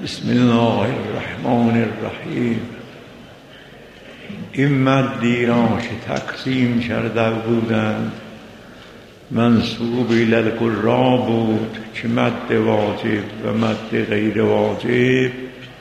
بسم الله الرحمن الرحیم. این مدی را که تقسیم کرده بودند منسوب الی القراء بود که مد واجب و مد غیر واجب.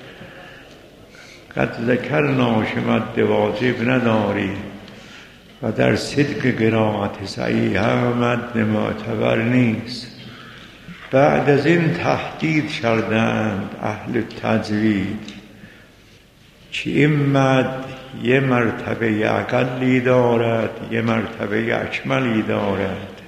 قد ذکرنا که مد واجب نداری و در صدق قرائت صحیحه مد معتبر نیست. بعد از این تحدید کردند اهل تجوید که این مد یه مرتبه اقلی دارد یه مرتبه اکملی دارد.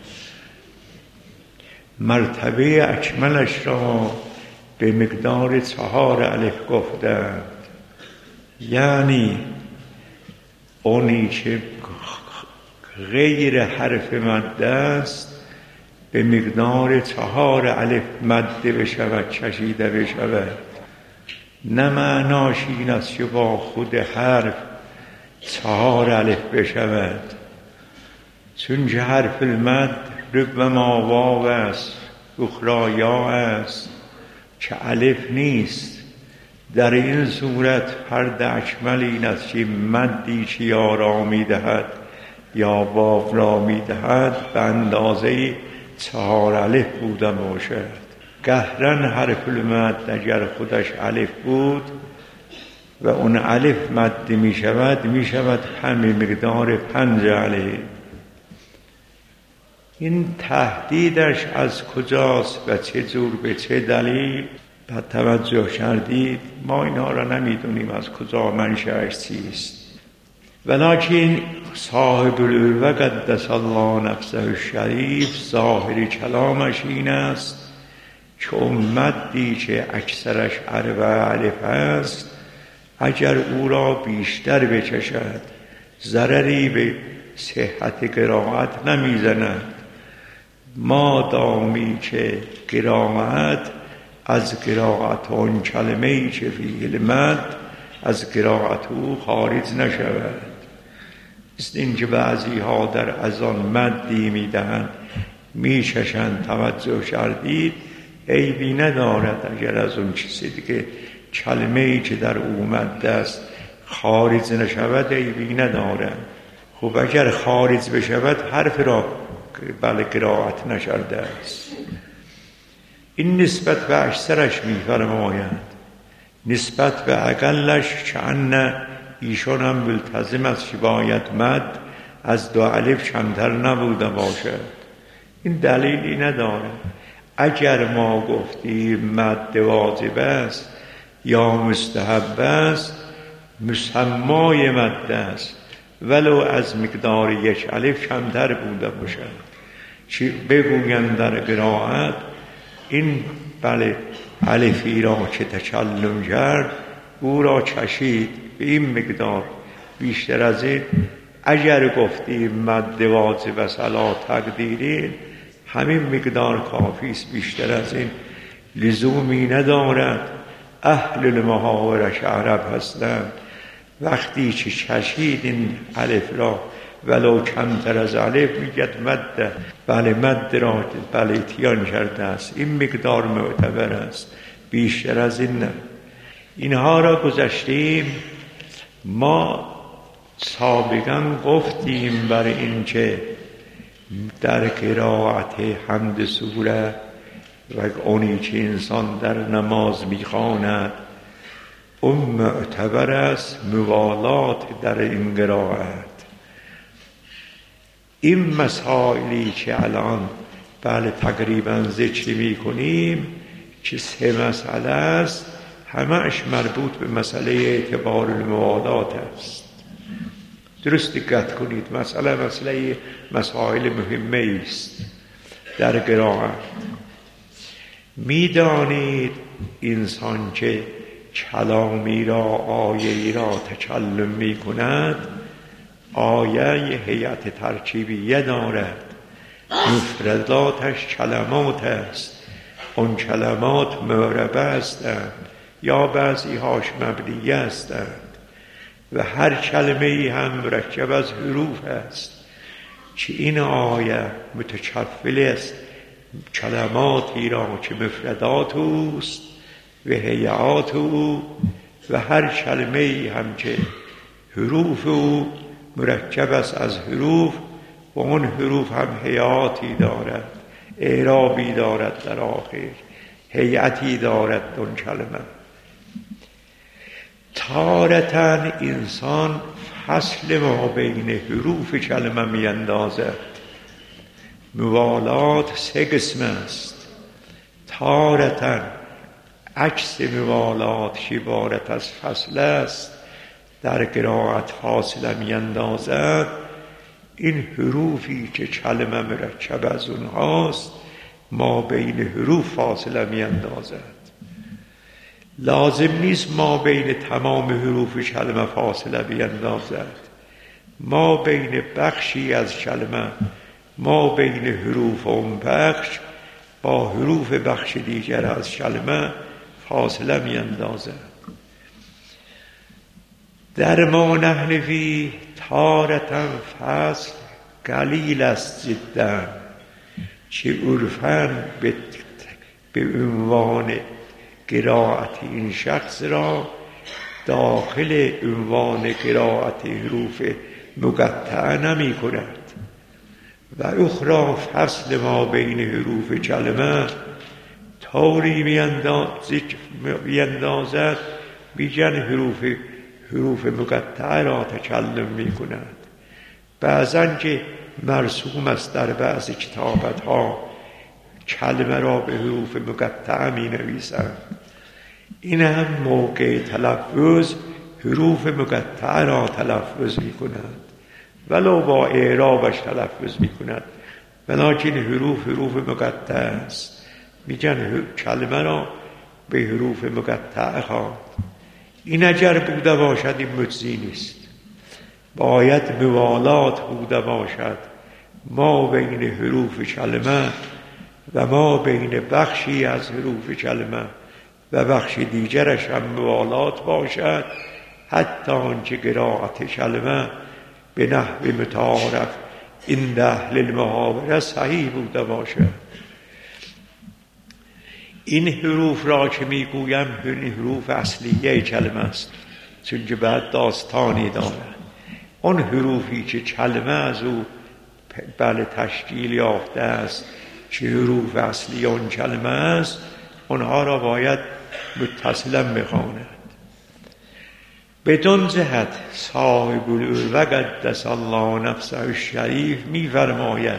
مرتبه اکملش را به مقدار 4 الف گفتند، یعنی اونی که غیر حرف مد است به مقدار 4 الف مد بشود، کشیده بشود. نه معناش این است که با خود حرف 4 الف بشود، چون که حرف المد ربما واو است، اخرى یا است که الف نیست. در این صورت فرد اکمل این است که مدی که یا را می دهد یا واو را می دهد به اندازه 4 الف بوده باشد. قهرن حرف المد اگر خودش الف بود و اون الف مد می شود همه مقدار 5 الف. این تهدیدش از کجاست و چه جور به چه دلیل بعد توجه کردید؟ ما اینها را نمیدونیم از کجا منشأش چیست، ولکن صاحب العروة قدس الله نفسه الشریف ظاهر کلامش این است که مدی که اکثرش 4 الف است اگر او را بیشتر بکشد ضرری به صحت قرائت نمیزند، مادامی که قرائت از قرائت اون کلمه‌ای که فیه المد از قرائت او خارج نشود. است این که بعضی ها در اذان مدی میدهند میششند، توجه کردید؟ عیبی ندارد اگر از اون چیزی که کلمه‌ای که در او مد است خارج نشود، عیبی ندارد. خب اگر خارج بشود حرف را بله قرائت نشده است. این نسبت به اکثرش میفرماید، نسبت به اقلش که ان ایشان هم ملتزم است که باید مد از 2 الف کمتر نبوده باشد. این دلیلی نداره. اگر ما گفتیم مد واجب است یا مستحب است، مسمای مد است ولو از مقدار 1 الف کمتر بوده باشد. چی بگویند در قرائت این بله الفی را که تکلم کرد او را کشید به این مقدار، بیشتر از این اگر گفتیم مد واجب است علی تقدیری همین مقدار کافی است، بیشتر از این لزومی ندارد. اهل المحاورش عرب هستند، وقتی که کشید این الف را ولو کمتر از الف میگد مد، بله مد را بله اتیان کرده است، این مقدار معتبر است، بیشتر از این نه. اینها را گذشتیم. ما سابقا گفتیم برای این که در قرائت حمد سوره و اونی که انسان در نماز میخواند اون معتبر است موالات در این قرائت. این مسائلی که الان بله تقریبا ذکر میکنیم که 3 مسئله است، همه‌اش مربوط به مسئله اعتبار الموالات است. درست دقت کنید، مسائل مهمه است در قرائت. میدانید انسان که کلامی را آیه‌ای را تکلم میکند، آیه هیئت ترکیبیه دارد، مفرداتش کلمات است، اون کلمات معربه هستند یا بعضی هاش مبنیه هستند و هر کلمه ای هم مرکب از حروف است که این آیه متکفل است کلماتی را که مفردات اوست و هیئات او و هر کلمه هم که حروف او مرکب است از حروف و اون حروف هم هیئاتی دارد، اعرابی دارد، در آخر هیئتی دارد اون کلمه. تارتاً انسان فصل ما بین حروف کلمه می اندازد. موالات 3 قسم است. تارتاً عکس موالات که عبارت از فصل است در قرائت فاصله می اندازد. این حروفی که کلمه مرکب از اونهاست ما بین حروف فاصله می اندازد. لازم نیست ما بین تمام حروف کلمه فاصله بیندازد. ما بین بخشی از کلمه، ما بین حروف اون بخش با حروف بخش دیگر از کلمه فاصله می اندازد. در ما نحنفی تارتاً فصل قلیل است جدا، چه عرفاً به عنوان قرائت این شخص را داخل عنوان قرائت حروف مقطعه نمی کند. و اخرى فصل ما بین حروف کلمه طوری میاندازد بیجن حروف مقطعه را تکلم می کند. بعضن که مرسوم است در بعض کتابت ها کلمه را به حروف مقطعه می نویسند. این هم موقع تلفظ حروف مقطعه را تلفظ می کند ولو با اعرابش تلفظ می کند، ولکن حروف مقطعه است. می گن کلمه را به حروف مقطعه خواند. این اگر بوده باشد این مجزی نیست، باید موالات بوده باشد ما بین حروف کلمه و ما بین بخشی از حروف کلمه و بخش دیگرش هم موالات باشد، حتی آنچه قرائت کلمه به نحو متعارف عند اهل المحاوره صحیح بوده باشد. این حروف را که میگویم این حروف اصلیه کلمه است، چون که بعد داستانی دارد. اون حروفی که کلمه از او تشکیل یافته است که حروف اصلی اون کلمه است، اونها را باید متصلا بخواند. بدون جهت صاحب العروة قدس الله نفسه الشریف می‌فرماید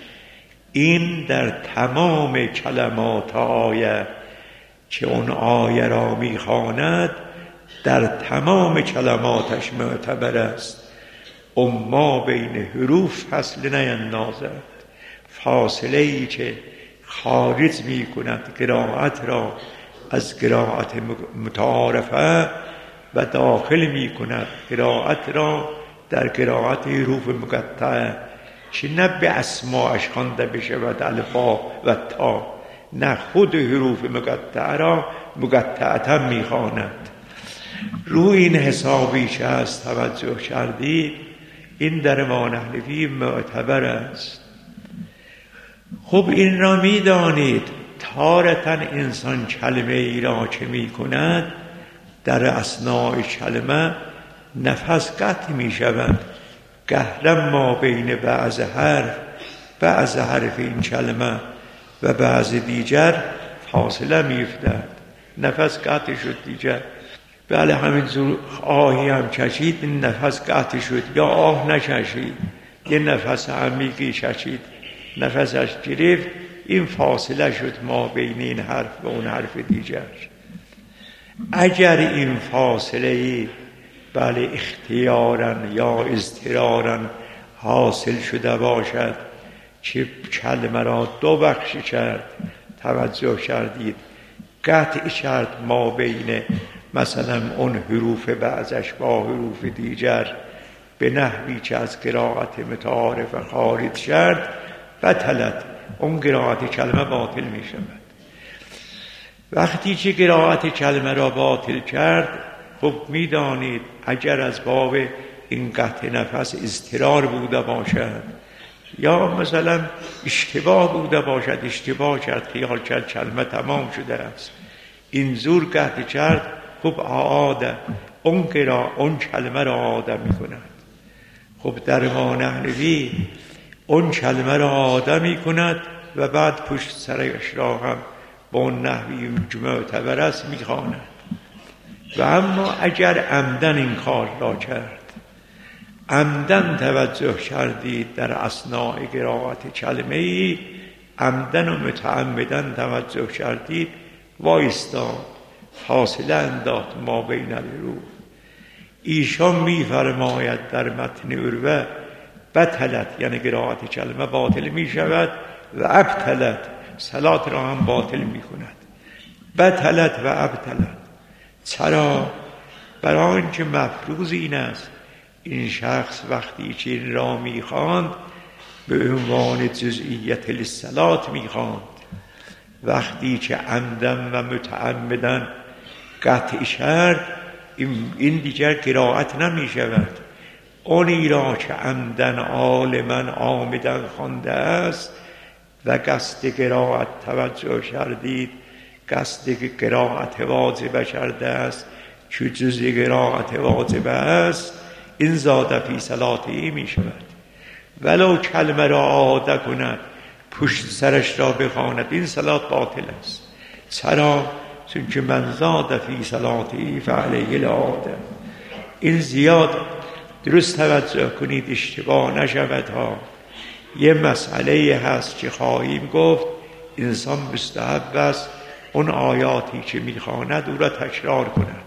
این در تمام کلمات آیه که اون آیه را می‌خواند در تمام کلماتش معتبر است. اما بین حروف فصل نیندازد. فاصله ای که خارج می کند قرائت را از قرائت متعارفه و داخل می کند قرائت را در قرائت حروف مقطعه که نه به اسماعش خوانده بشود الفا و تا، نه خود حروف مقطعه را مقطعتا می خواند. روی این حسابی که از توجه کردید این در ما نحنفی معتبر است. خب این را می دانید تارتاً انسان کلمه ای را که می کند در اثناء کلمه نفس قطع می شود. گهرم ما بین بعض حرف این کلمه و بعض دیگر فاصله می افتد، نفس قطع شد دیگر. بله همینجور آهی هم کشید این نفس قطع شد، یا آه نکشید یه نفس عمیقی کشید نفسش گرفت، این فاصله شد ما بین این حرف و اون حرف دیگر. اگر این فاصله بله اختیاراً یا اضطراراً حاصل شده باشد که کلمه را دو بخش کرد، توجه کردید قطع کرد ما بین مثلا اون حروف بعضش با حروف دیگر به نحوی که از قرائت متعارف خارج کرد، بطلت اون قرائت کلمه باطل می شود. وقتی که قرائت کلمه را باطل کرد، خب می دانید اگر از باب این قطع نفس اضطرار بوده باشد یا مثلا اشتباه بوده باشد، اشتباه کرد خیال کرد کلمه تمام شده است، این زور قطع کرد. خب آدم اون کلمه را آدم می کند. خب در ما نحنفی اون کلمه را آدم می کند و بعد پشت سرش را هم با اون نحوی معتبر است می خواند. و اما اگر عمدن این کار را کرد، عمدن توجه کردید در اثناء قرائت کلمه ای، عمدن و متعمدن توجه کردید، وایستاد، فاصله انداخت ما بین الحروف. ایشان می‌فرماید در متن عروه بطلت، یعنی قرائت کلمه باطل می شود، و ابطلت، صلات را هم باطل می کند. بطلت و ابطلت. چرا؟ برای آنکه مفروض این است این شخص وقتی که این را می خواند به عنوان جزئیت للصلات می خواند، وقتی که عمدن و متعمدن قطع کرد این دیگر قرائت نمی شود. اونی را که عمدن عالما عامدن خوانده است و قصد قرائت توجه کردید، قصد قرائت واجب کرده است که جزء قرائت واجب است، این زاد فی صلاته می شود. ولو کلمه را عاده کند، پشت سرش را بخواند، این صلات باطل است. چرا؟ چون که من زاد فی صلاته فعلیه العاده. این زیاد درست توجه کنید اشتباه نشود ها. یه مسئله هست که خواهیم گفت، انسان مستحب است اون آیاتی که میخواند او را تکرار کند،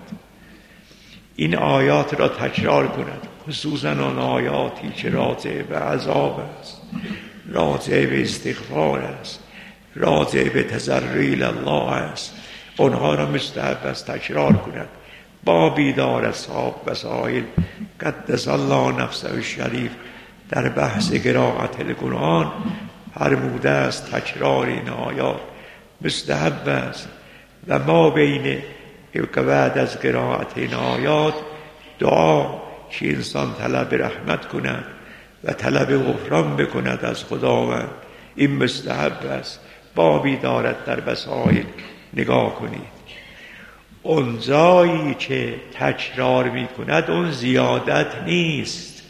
این آیات را تکرار کند، خصوصا اون آیاتی که راجع به عذاب است، راجع به استغفار است، راجع به تضرع الله است، اونها را مستحب است تکرار کند. بابی دار اصحاب وسائل قدس الله نفسه الشریف در بحث قرائت القرآن فرموده است تکرار این آیات مستحب است. و ما بین بعد از قرائت این آیات دعا که انسان طلب رحمت کند و طلب غفران بکند از خداوند، این مستحب است. بابی دارد در وسائل، نگاه کنید. اون جایی که تکرار می کند اون زیادت نیست،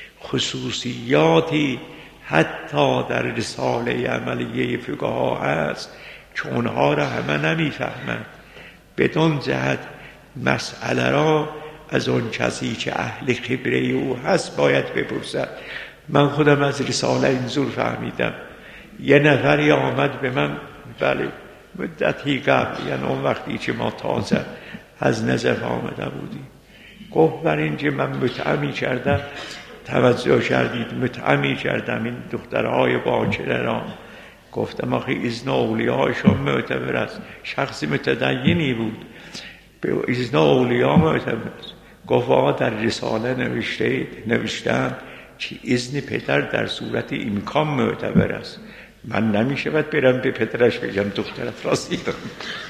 خصوصیاتی حتی در رساله عملیه فقها هست که اونها را همه نمی فهمند. بدون جهت مسئله را از اون کسی که اهل خبره او هست باید بپرسد. من خودم از رساله اینجور فهمیدم. یه نفری آمد به من، بله مدتی قبل، یعنی اون وقتی که ما تازه از نجف آمده بودیم، گفت بر اینکه من متعمی کردم، توجه کردید متعمی کردم این دخترهای باکره را. گفتم آخه اذن اولیاءشون معتبر است. شخص متدینی بود، به اذن اولیاء معتبر است. گفت آقا در رساله نوشتن که اذن پدر در صورت امکان معتبر است. من نمیشه باید برم به پدرش بگم دخترت راستی کن.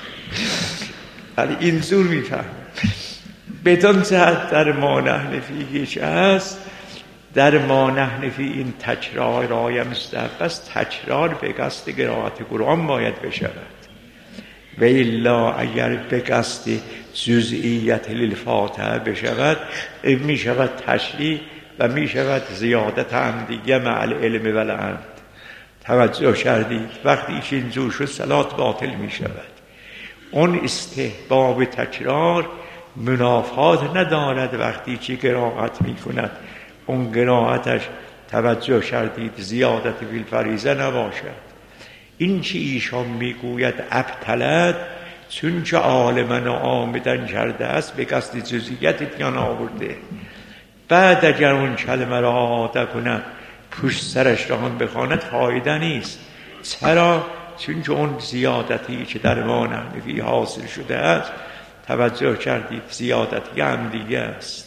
ولی اینجور میفهم. بدون جهت در ما نحنفی که هست، در ما نحنفی این تکرار رای مستحب است. تکرار به قصد قرائت قرآن باید بشود، و الا اگر به قصد جزئیت للفاتحه بشود می شود تشریح و می شود زیادت عمدیه مع العلم و العمد. توجه کردید وقتی که اینجور شد صلات باطل می شود. اون استحباب تکرار منافات ندارد وقتی که قرائت می کند اون قرائتش توجه کردید زیادت فی الفریضه نباشد. این که ایشان میگوید ابطلت، چون که عالما عامدن کرده است به قصد جزئیت دیان آورده. بعد اگر اون کلمه را عاده کند پشت سرش را هم بخواند فایده نیست. چرا؟ چون که اون زیادتی که در ما نحنفی حاصل شده است، توجه کردید زیادتی عمدیه است.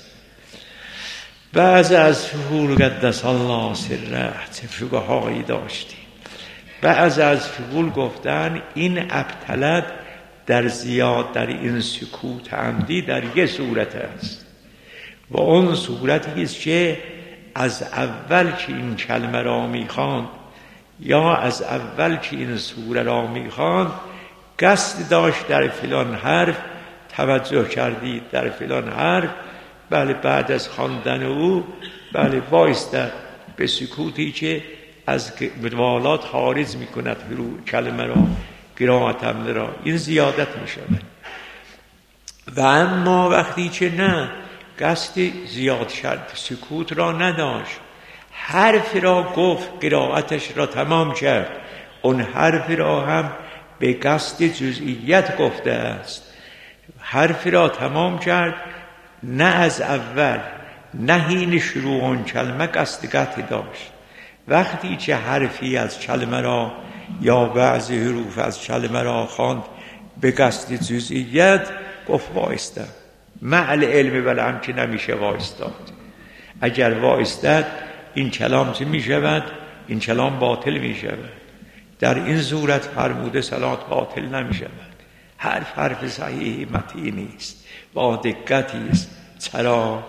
بعض از فقول قدس الله سره چه فقهایی داشتیم، بعض از فقول گفتن این ابطلت در این سکوت عمدی در یک صورت است، و اون صورتی است که از اول که این کلمه را میخواند یا از اول که این سوره را میخواند قصد داشت در فلان حرف، توجه کردید در فلان حرف، بله بعد از خواندن او بله بایستد به سکوتی که از مدوالات خارج میکند کلمه را، قرائت حمله را، این زیادت میشود. و اما وقتی که نه قصد زیاد شد، سکوت را نداشت، حرف را گفت، قرائتش را تمام کرد، اون حرف را هم به قصد جزئیت گفته است، حرف را تمام کرد، نه از اول نه حین شروع اون کلمه قصد قطع داشت. وقتی که حرفی از کلمه را یا بعضی حروف از کلمه را خواند به قصد جزئیت، گفت وایستم، مع العلم ولی هم که نمیشه وایستاد. اگر وایستد این کلام چه میشود؟ این کلام باطل میشود. در این صورت فرموده صلات باطل نمیشود. حرف صحیح متینی است، با دقتی است. چرا؟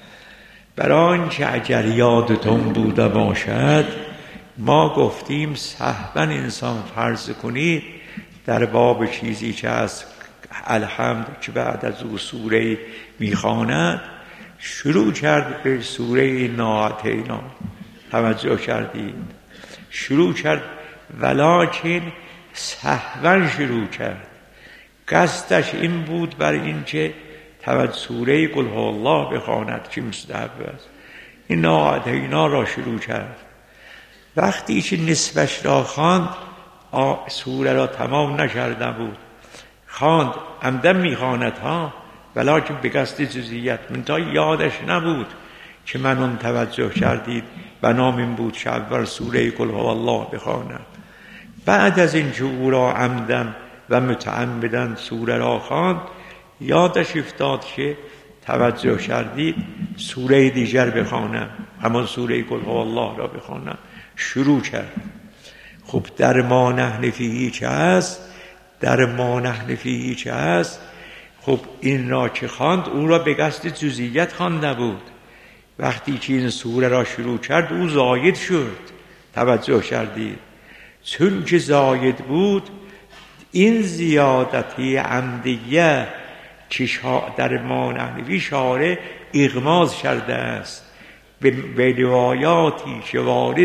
برای که اگر یادتون بوده باشد ما گفتیم سهوا انسان فرض کنید در باب چیزی که از الحمد که بعد از او سوره میخواند شروع کرد به سوره ناعتینا، توجه کردید؟ شروع کرد ولکن سهوا شروع کرد، قصدش این بود بر این که سوره قل هو الله بخواند که مستحب است. این ناعتینا را شروع کرد. وقتی که نصفش را خواند سوره را تمام نکرده بود، خواند عمدن میخواند ها، ولکن به قصد جزئیت، منتها یادش نبود که من اون توجه کردید بنام این بود که اول سوره قل هو الله بخواند. بعد از این که او را عمدن و متعمدن سوره را خواند، یادش افتاد که توجه کردید سوره دیگر بخوانم، همان سوره قل هو الله را بخوانم. شروع کرد. خب در ما نحن فیه چه هست؟ در ما نحن فیه چه هست؟ خب این را که خواند او را به قصد جزئیت خوانده بود. وقتی که این سوره را شروع کرد او زاید شد. توجه کردید؟ چون که زاید بود این زیادتی عمدیه که در ما نحن فیه شارع اغماض کرده است به روایاتی که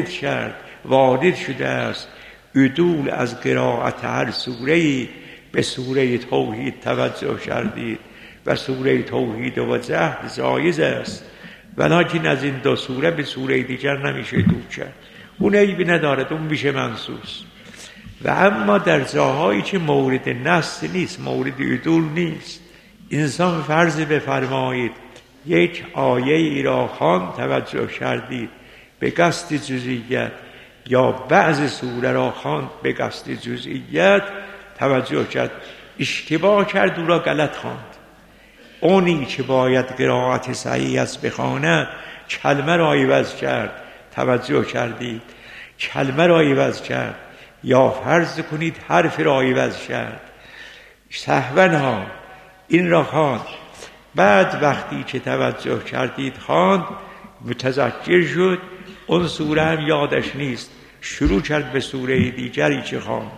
وارد شده است، عدول از قرائت هر سوره‌ای به سوره توحید توجه کردید و سوره توحید و جهد جایز است، ولیکن از این دو سوره به سوره دیگر نمیشه دور کرد، اون عیبی ندارد، اون میشه منسوس. و اما در جاهایی که مورد نص نیست، مورد عدول نیست، انسان فرض بفرمایید یک آیه ای را خواند، توجه کردید به قصد جزئیت، یا بعض سوره را خواند به قصد جزئیت، توجه کرد اشتباه کرد، او را غلط خواند. اونی که باید قرائت صحیح است بخواند کلمه را عوض کرد، توجه کردید؟ کلمه را عوض کرد، یا فرض کنید حرف را عوض کرد، سهوا ها این را خواند. بعد وقتی که توجه کردید خواند، متذکر شد، اون سوره هم یادش نیست، شروع کرد به سوره دیگری که خواند.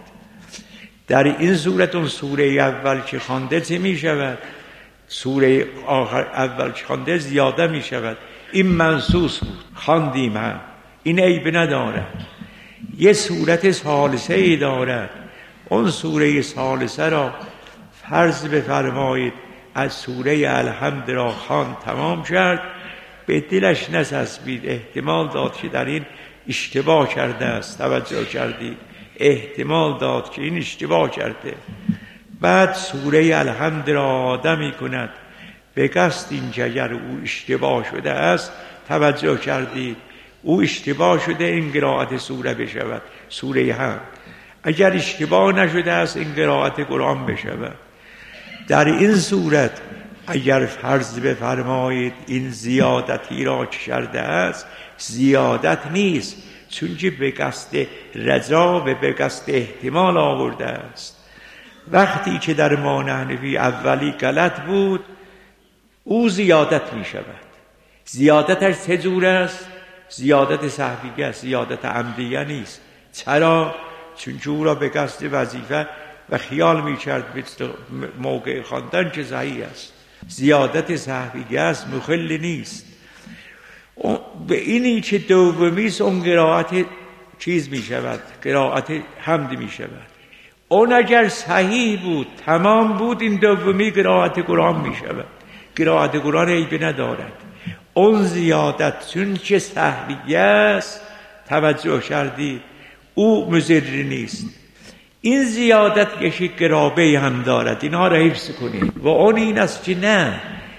در این صورت اون سوره اول که خوانده چه می شود؟ سوره آخر اول که خوانده زیاده می شود. این منسوس بود، خواندیم هم، این عیب ندارد. یه صورت ثالثه ای دارد، اون سوره ثالثه را فرض بفرمایید از سوره الحمد را خواند تمام کرد، به دلش نچسبید، احتمال داد که در این اشتباه کرده است، توجه کردید؟ احتمال داد که این اشتباه کرده. بعد سوره الحمد را آدمی کند به قصد این که اگر او اشتباه شده است، توجه کردید؟ او اشتباه شده این قرائت سوره بشود، سوره هم. اگر اشتباه نشده است این قرائت قرآن بشود. در این صورت اگر فرض بفرمایید این زیادتی را که کرده است زیادت نیست، چون که به قصد رجا و به قصد احتمال آورده است. وقتی که در ما نحن فیه اولی غلط بود، او زیادت می شود. زیادتش چه جور است؟ زیادت سهویه است، زیادت عمدیه نیست. چرا؟ چون که او را به قصد وظیفه و خیال می‌کرد موقع خواندن که صحیح است. زیادت سهوی است مخل نیست. به اینی که دومی است اون قرائت چیز می‌شود، قرائت حمد می‌شود. اون اگر صحیح بود تمام بود این دومی قرائت قرآن می‌شود. قرائت قرآن عیب ندارد. اون زیادت چون که سهوی است توجه کردید او مضر نیست. این زیادت یک قرابه هم دارد، اینها را حفظ کنید. و اون این است که نه،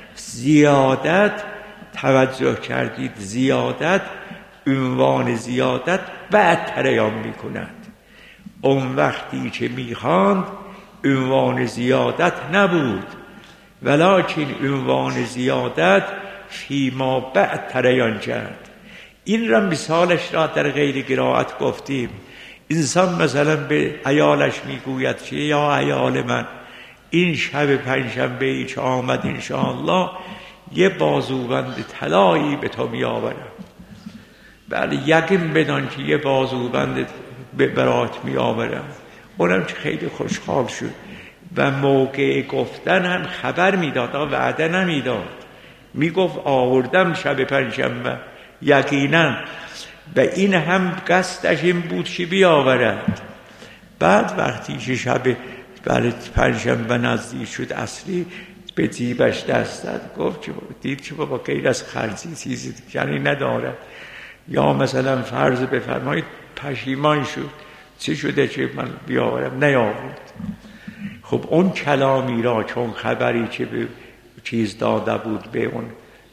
زیادت توجه کردید زیادت عنوان زیادت بعد تریان می کند. اون وقتی که می خواند عنوان زیادت نبود، ولکن عنوان زیادت فیما بعد تریان کرد. این را مثالش را در غیر قرائت گفتیم. انسان مثلا به عیالش میگوید که یا عیال من این شب پنجشنبه ای که آمد انشاءالله یه بازوبند طلایی به تو میآورم. بله یقین بدان که یه بازوبند به برات میآورم. اونم که خیلی خوشحال شد و موقع گفتن هم خبر میداد، وعده نمیداد، میگفت آوردم شب پنجشنبه یقینا. و این هم قصدش این بود که بیاورد. بعد وقتی که شب پنجشنبه نزدیک شد اصلی به جیبش دست داد، گفت که دید که بابا غیر از خرجی چیزی یعنی ندارد. یا مثلا فرض بفرمایید پشیمان شد، چی شده که من بیاورم نیاورد. خب اون کلامی را چون خبری که به چیز داده بود به اون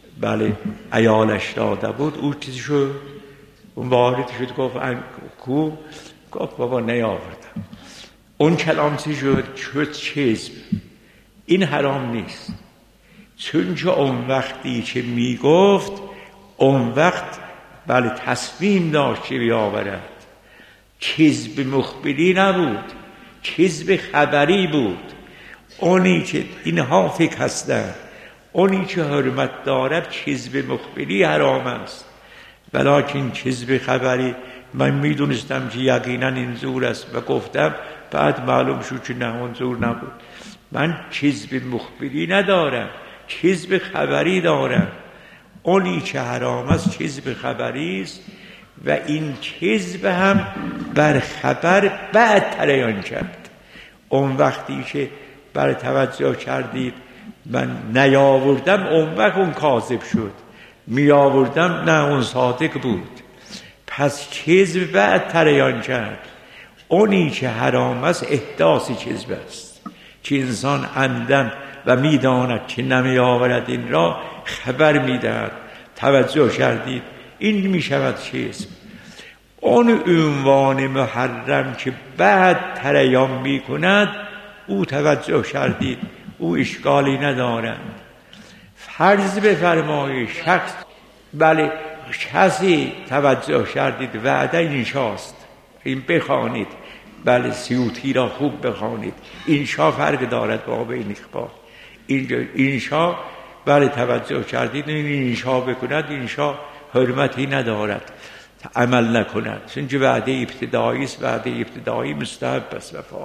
عیالش داده بود، او چیز شد، اون وارد شد گفت کو؟ گفت بابا نیاوردم. اون کلام چی شد چیز. این حرام نیست، چون که اون وقتی که میگفت اون وقت تصمیم داشت که بیاورد. کذب مخبری نبود، کذب خبری بود. اونی که اینها فکر هستند، اونی که حرمت دارد کذب مخبری حرام است، ولیکن کذب خبری من میدونستم که یقینا این زور است و گفتم، بعد معلوم شد که نه اون زور نبود. من کذب مخبری ندارم، کذب خبری دارم. اونی که حرام است کذب خبری است و این کذب هم بر خبر بعد تریان کرد. اون وقتی که بر توجه کردید من نیاوردم، اون وقت اون کاذب شد. می آوردم نه اون صادق بود. پس کذب بعد تریان کرد. اونی که حرام است احداث کذب است که انسان عمدن و می داند که نمی آورد این را خبر می دهد. توجه کردید این می شود کذب. اون عنوان محرم که بعد تریان می کند او توجه کردید او اشکالی ندارد. فرض بفرمایید شخص کسی توجه کردید وعده اینشاست، این بخوانید، سیوطی را خوب بخوانید. اینشا فرق دارد با بین اخبار. اینشا توجه کردید اینشا بکند، اینشا حرمتی ندارد عمل نکند، چون وعده ابتدایی است. وعده ابتدایی مستحب است وفا.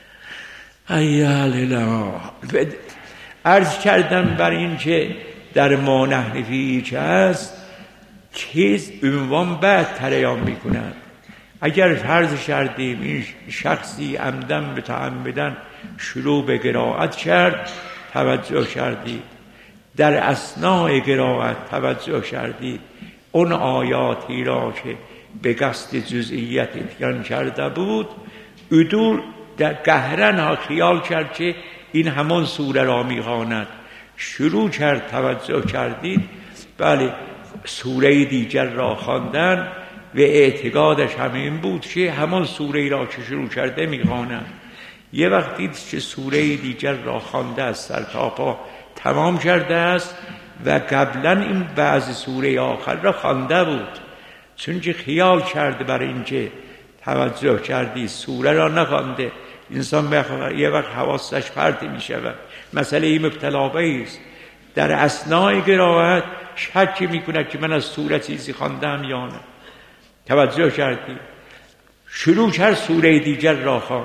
ایاله عرض کردم بر این که در ما نحن فیه که هست چیز عنوان بعد تریان می کند. اگر فرض کردیم این شخصی عمدن متعمدن شروع به قرائت کرد، توجه کردید در اثناء قرائت توجه کردید اون آیاتی را که به قصد جزئیت اتیان کرده بود ادور در قهرن ها خیال کرد که این همان سوره را میخواند، شروع کرد. توجه کردید سوره دیگر را خواندن و اعتقادش همین بود که همان سوره را که شروع کرده میخواند. یه وقتی که سوره دیگر را خوانده است سر تا پا تمام کرده است و قبلا این بعض سوره آخر را خوانده بود، چون که خیال کرده برای اینکه توجه کردی سوره را نخوانده انسان یه وقت حواسش پرت می شود. مسئله این مبتلا به است. در اثناء قرائت شک می کند که من از سوره چیزی خواندم یا نه. توجه کردی شروع کرد سوره دیگر را خواند،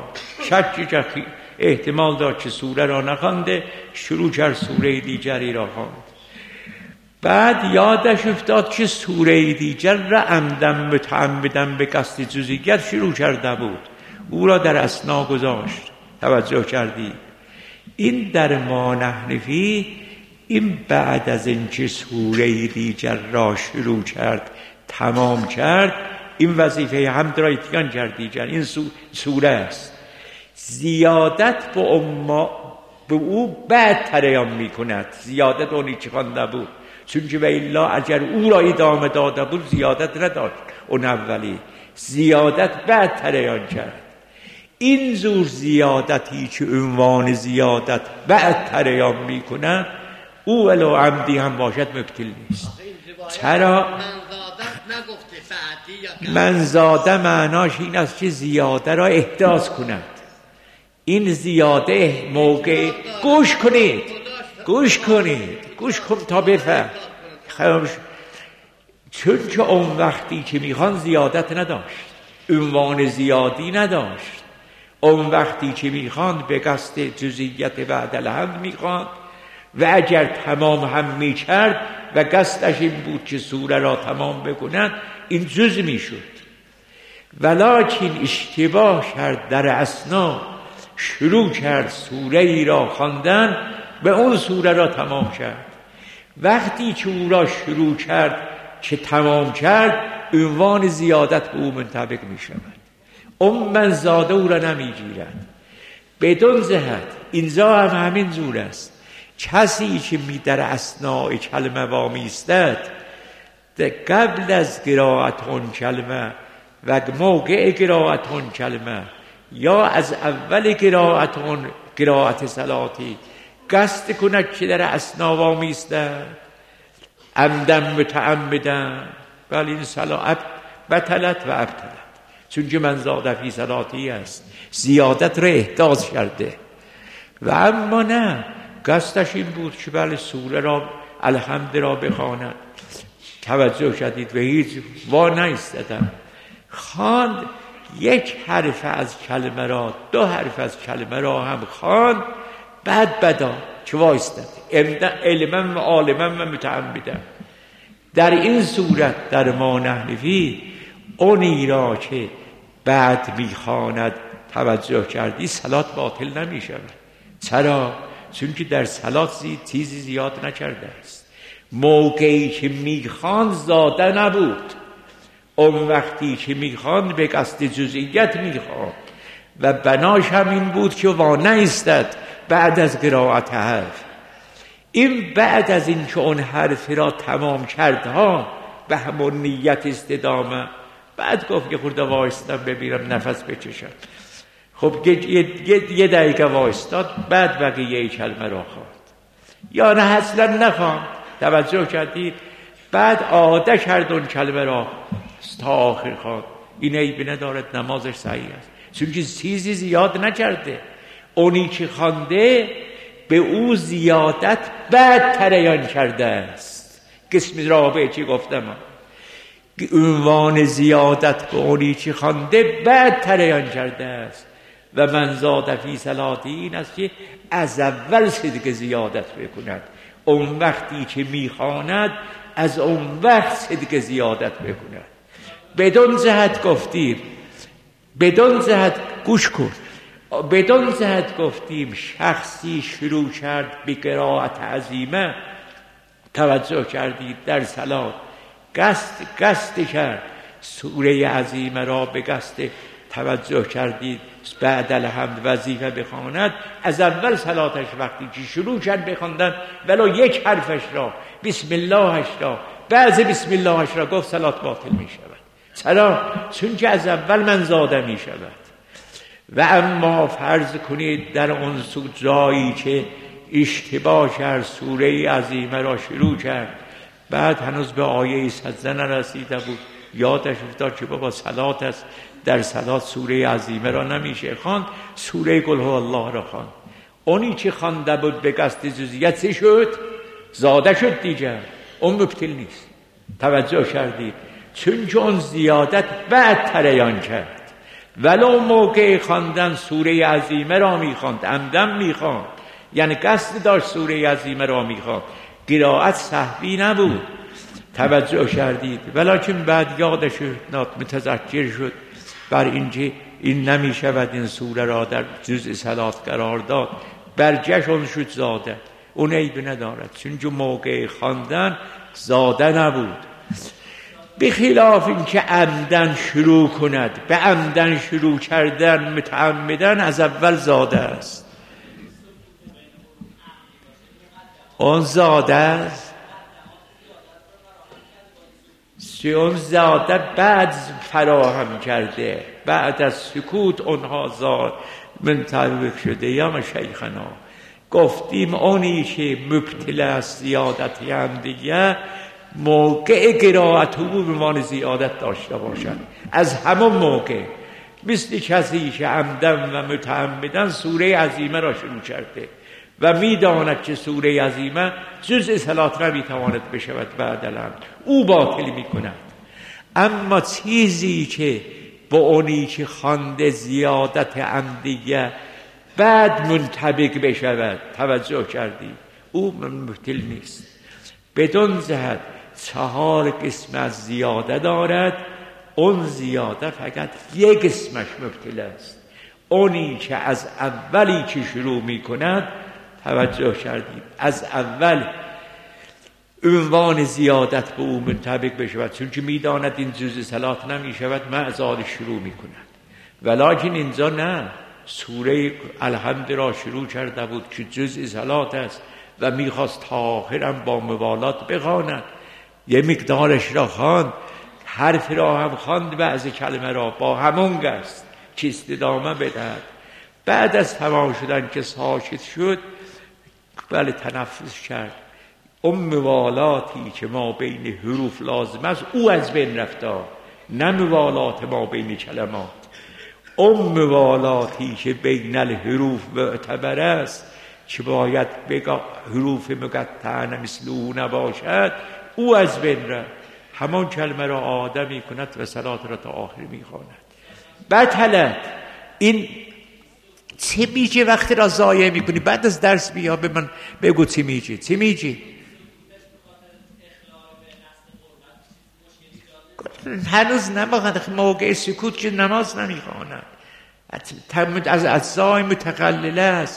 شک احتمال داشت که سوره را نخوانده، شروع کرد سوره دیگری را خواند. بعد یادش افتاد که سوره دیگر را عمدن متعمدن به قصد جزئیات شروع کرده بود، او را در اثنا گذاشت. توجه کردی؟ این در ما نحن فیه، این بعد از اینکه سوره دیگر را شروع کرد تمام کرد، این وظیفه حمد را اتقان کرد دیگر. این سوره است. زیادت به او بعد تریان می کند، زیادت اونی که خوانده بود، چون که و الا اگر او را ادامه داده بود زیادت نداشت اون اولی، زیادت بعد تریان کرد. این زور زیادتی که عنوان زیادت بعد تریان می کند، او ولو عمدی هم باشد مبتل نیست. چرا؟ منزاده معناش این است که زیاده را احداث کند. این زیاده موقع گوش کن تا بفهم. چون که اون وقتی که میخوان زیادت نداشت، عنوان زیادی نداشت. اون وقتی که میخوان به قصد جزئیت بعد الحمد میخوان و اگر تمام هم میکرد و قصدش این بود که سوره را تمام بکند، این جز میشد. ولکن اشتباه کرد، در اثنا شروع کرد سوره ای را خواندن و اون سوره را تمام کرد. وقتی که او را شروع کرد که تمام کرد، عنوان زیادت به او منطبق می شود. اون من زاده او را نمی گیرد. بدون جهت اینجا هم همین جور است. کسی که می در اثناء کلمه وامی استد، قبل از قرائت اون کلمه و موقع قرائت اون کلمه یا از اول قرائت صلاتی قصد کند که در اثنا وامی استد، عمدن متعمدن، ولی این صلاة بطلت و ابطلت، چون که من زاده فی صلاتی است، زیادت را احداث کرده. و اما نه، قصدش این بود که بله سوره را الحمد را بخواند. توجه کردید؟ و هیچ وا نایستدم، خواند یک حرف از کلمه را، دو حرف از کلمه را هم خواند، بعد بدا که وایستد علما و عالما و متعمدا. در این صورت در ما نحن فیه، اونی را که بعد میخواند، توجه کردی، صلات باطل نمی شود. چرا؟ چون که در صلات چیزی زیاد نکرده است. موقعی که میخواند زاده نبود، اون وقتی که میخواند به قصد جزئیت میخواند و بناش هم این بود که وا نایستد بعد از قرائت حرف. این بعد از این که اون حرف را تمام کرد ها، به همون نیت استدامه، بعد گفت که خورده وایستم ببینم نفس بکشم. خب یه دقیقه وایستاد، بعد بقیه کلمه را خواند یا نه اصلا نخواند. توجه کردید؟ بعد عاده کرد اون کلمه را تا آخر خواند. این عیبی ندارد، نمازش صحیح است، چون که چیزی زیاد نکرده. اونی که خوانده به او زیادت بعد تریان کرده است. قسم رابعه چی گفتم؟ عنوان زیادت به اونی که خوانده بعد تریان کرده است. و من زاد فی صلاتی این است که از اول صدق زیادت بکند. اون وقتی که میخواند از اون وقت صدق زیادت بکند. بدون جهت گفتیم، بدون جهت گوش کن، بدون جهت گفتیم شخصی شروع کرد به قرائت عظیمه، توجه کردید، در صلات قصد کرد سوره عظیمه را به قصد، توجه کردید، بعد الحمد وظیفه بخواند. از اول صلاتش وقتی که شروع کرد بخواندن ولو یک حرفش را، بسم اللهش را، بعض بسم اللهش را گفت، صلات باطل می شود. چرا؟ چون که از اول من زاده می شود. و اما فرض کنید در اون جایی که اشتباه کرد، سوره عظیمه را شروع کرد، بعد هنوز به آیه سجده نرسیده بود، یادش افتاد که بابا صلات است، در صلات سوره عظیمه را نمیشه خواند، سوره قل هو الله را خواند. اونی که خوانده بود به قصد جزئیات چه شد؟ زاده شد دیگر، اون مبتل نیست. توجه کردید؟ چون که اون زیادت بعد تریان کرد. ولو موقع خواندن سوره عظیمه را میخواند، عمدن میخواند، یعنی قصد داشت سوره عظیمه را میخواند، قرائت سهوی نبود. توجه کردید؟ ولکن بعد یادش متذکر شد بر اینکه این نمیشود این سوره را در جزء صلات قرار داد، برجشون شد زاده، اون عیب ندارد، چون موقع خواندن زاده نبود. بخلاف این که عمدن شروع کند، به عمدن شروع کردن متعمدن از اول زاده است، اون زاده است. اون زاده بعد فراهم کرده، بعد از سکوت اونها زاد منطبق شده. یا شیخنا گفتیم اونی که مبتلا است زیادت عمدیه، موقع قرائت او به عنوان زیادت داشته باشد از همون موقع، مثل کسی که عمدن و متعمدن سوره عظیمه را شروع کرده و میداند که سوره عظیمه جزء صلات نمیتواند بشود بعد العمد، او باطل میکند. اما چیزی که با اونی که خوانده زیادت عمدیه بعد منطبق بشود، توجه کردی، او مبتل نیست. بدون جهت 4 قسم از زیاده دارد، اون زیاده فقط یک قسمش مبتل است، اونی که از اولی که شروع می کند. توجه کردید؟ از اول عنوان زیادت به او منطبق بشود، چون که می داند این جزء صلات نمی شود، معذار شروع می کند. ولیکن اینجا نه، سوره الحمد را شروع کرده بود که جزء صلات است و میخواست تا آخرم با موالات بخواند، یه مقدارش را خواند، حرف را هم خواند، بعضی کلمه را با همون قصد که استدامه بدهد. بعد از تمام شدن که ساکت شد، بله تنفس کرد، اون موالاتی که ما بین حروف لازم است او از بین رفته، نه موالات ما بین کلمات. اون موالاتی که بین الحروف معتبر است که باید بگا حروف مقطعه مثل او نباشد، او از بین رفت. همان کلمه را آدمی کند و صلات را تا آخر میخواند. بطلت. این چه میگه وقتی را ضایع میکنی؟ بعد از درس بیا به من بگو چی میگه، چی میگه؟ هنوز نمیخواند، موقع سکوت که نماز نمیخواند، از اجزای متقلله است.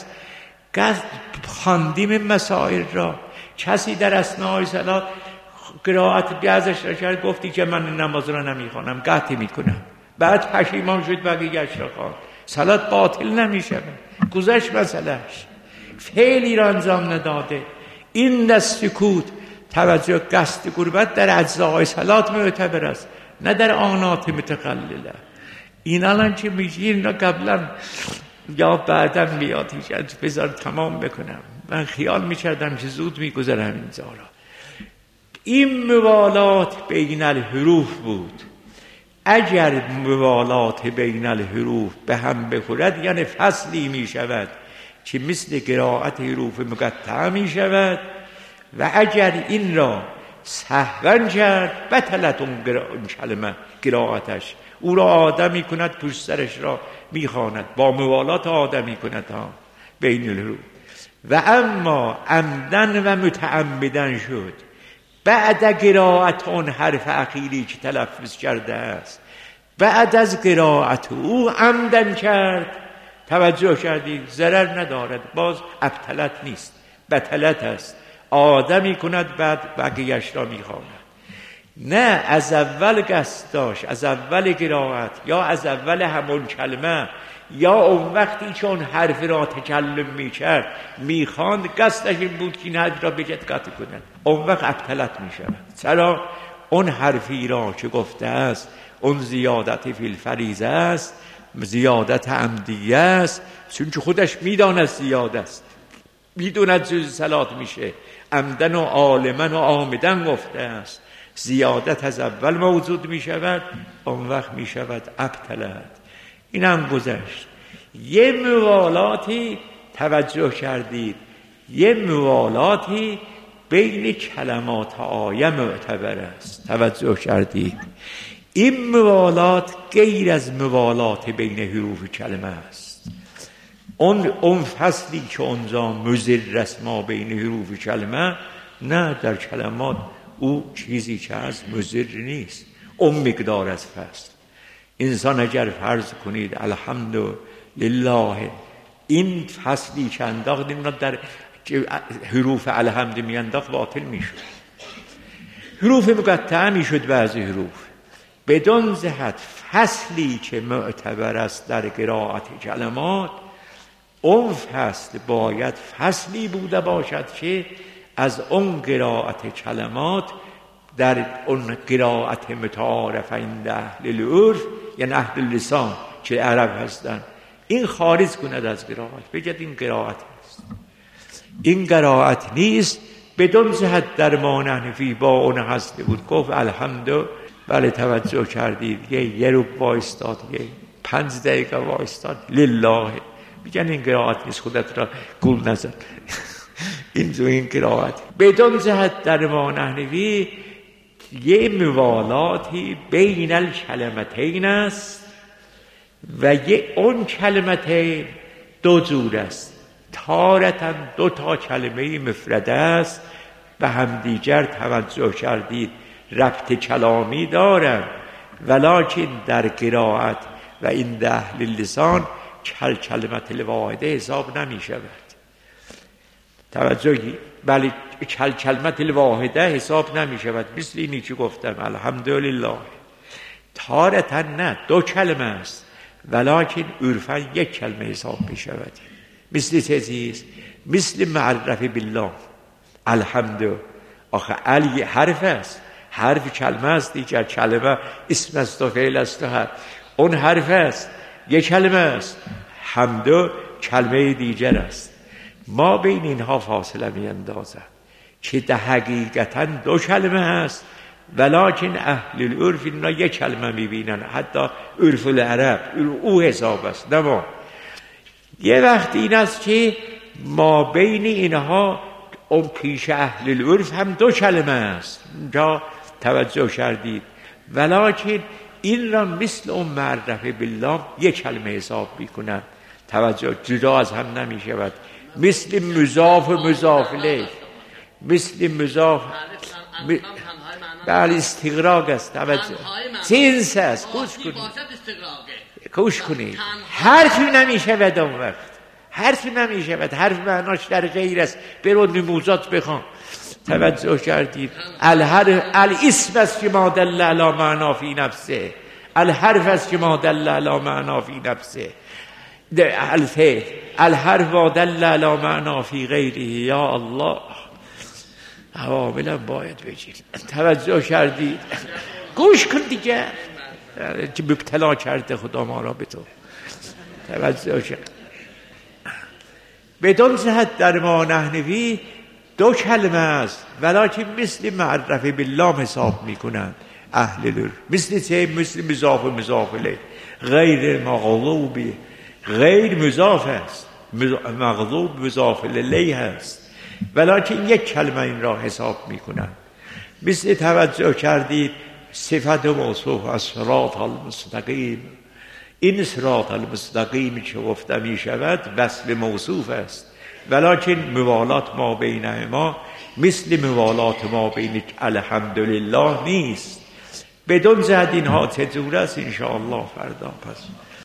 خواندیم مسائل را، کسی در اثنای صلات قرائت بیازش را کرد، گفتی که من نماز را نمیخوانم، قطع میکنم، بعد پشیمان شد بقیه‌اش را خواند، صلات باطل نمیشه، گذشت مسئلهش، فعلی را انجام نداده. این دست سکوت، توجه، قصد قربت در اجزای صلات معتبر است، نه در آنات متقلله. این الان که میگی اینا قبلا یا بعدا میاد، بذار تمام بکنم، من خیال میکردم که زود میگذرم اینجا را. این موالات بین الحروف بود. اگر موالات بین الحروف به هم بخورد، یعنی فصلی میشود که مثل قرائت حروف مقطعه میشود، و اگر این را سهوا کرد بطلت اون کلمه قرائتش، او را آدمی کند، پشت سرش را میخواند، با موالات آدمی کند ها بین الحروف. و اما عمدن و متعمدن شد بعد قرائت اون حرف اخیری که تلفظ کرده است، بعد از قرائت او عمدن کرد، توجه کردید؟ ضرر ندارد، باز ابطلت نیست، بطلت است، آدمی کند بعد بقیه‌اش را میخواند. نه، از اول قصد داشت، از اول قرائت، یا از اول همون کلمه، یا اون وقتی که اون حرف را تکلم میکرد میخواند، قصدش این بود که این حرف را بگید قطع کنند، اون وقت ابطلت میشود. چرا؟ اون حرفی را که گفته است اون زیادت فی الفریضه است، زیادت عمدیه است، چون که خودش میداند زیاده است، میدوند جزء صلات میشه، عمدن و عالمن و عامدن گفته است، زیادت از اول موجود میشود، اون وقت میشود ابطلت. این هم گذشت. یه موالاتی، توجه کردید، یه موالاتی بین کلمات آیه معتبر است، توجه کردید. این موالات غیر از موالات بین حروف کلمه است. اون فصلی که اونجا مضر است ما بین حروف کلمه، نه، در کلمات او چیزی که از مضر نیست. اون مقدار از فصل. انسان اگر فرض کنید الحمدلله، این فصلی که انداخت این در حروف الحمد می انداخت باطل می شد، حروف مقطعه می شد. بعضی حروف بدون جهت فصلی که معتبر است در قرائت کلمات، اون فصل باید فصلی بوده باشد که از اون قرائت کلمات در اون قرائت متعارف عند اهل العرف، یعنی اهل اللسان که عرب هستند، این خارج کند از قرائت، بگید این قرائت است. این قرائت نیست. بدون جهت در ما نحنفی با اون هسته بود، گفت الحمد، بله توجه کردید، یه رو وایستاد، یه 5 دقیقه وایستاد، لله، میگن این قرائت نیست، خودت را گول نزن. این قرائت بدون جهت در ما نحنفی یه موالاتی بین الکلمتین است و یه اون کلمتین دو جور است. تارتاً 2 کلمه مفرده است، به همدیگر توجه کردید ربط کلامی دارند، ولکن در قرائت و این اهل اللسان کلمت الواحده حساب نمی شود. توجهی، بله کلمت الواحده حساب نمی شود. مثل اینی که گفتم الحمدلله، تارتاً نه 2 کلمه است، ولکن عرفاً 1 کلمه حساب می شود. مثل چیزیست، مثل معرف بالله. الحمد، آخه علی حرف است، حرف کلمه است، دیگر کلمه اسم است و فعل است و حرف. اون حرف است، 1 کلمه است. حمد کلمه دیگر است. ما بین اینها فاصله می اندازد که در حقیقتا 2 کلمه است، ولکن اهل العرف اینا 1 کلمه می بینن. حتی عرف العرب او حساب است، نه ما. یه وقت این است که ما بین اینها اون پیش اهل العرف هم 2 کلمه است، اونجا توجه کردید، ولکن این را مثل اون معرفه بالله 1 کلمه حساب میکنن. توجه، جدا از هم نمی شود. مثل مضاف و مضاف الیه، مثل مضاف بله استغراق است. توجه، جنس است. گوش کنید، حرفی نمی شود اون وقت، حرفی نمی شود. حرف معناش در غیر است. برو نموزات بخوان. توجه کردید، الحرف الاسم است که ما دل علی معنا فی نفسه، الحرف است که ما دل علی معنا فی نفسه، الفعل الحرف و دل علی معنا فی غیره. یا الله، عواملا باید بگید. توجه کردید، گوش کن دیگه که مبتلا کرده خدا ما را به تو. توجه کرد. بدون جهت در ما نحنفی 2 کلمه است، ولکن مثل معرفه بالله حساب میکنند اهل العرف. مثل چه؟ مثل مضاف و مضاف الیه. غیر مغضوب، غیر مضاف است، مغضوب مضاف الیه است، ولکن 1 کلمه این را حساب میکنند. مثل توجه کردید صفت موصوف از صراط المستقیم. این صراط المستقیم که گفته می شود وصف موصوف است، ولکن موالات ما بین ما مثل موالات ما بین الحمدلله نیست. بدون جهت اینها چجور است؟ انشاءالله فردا پس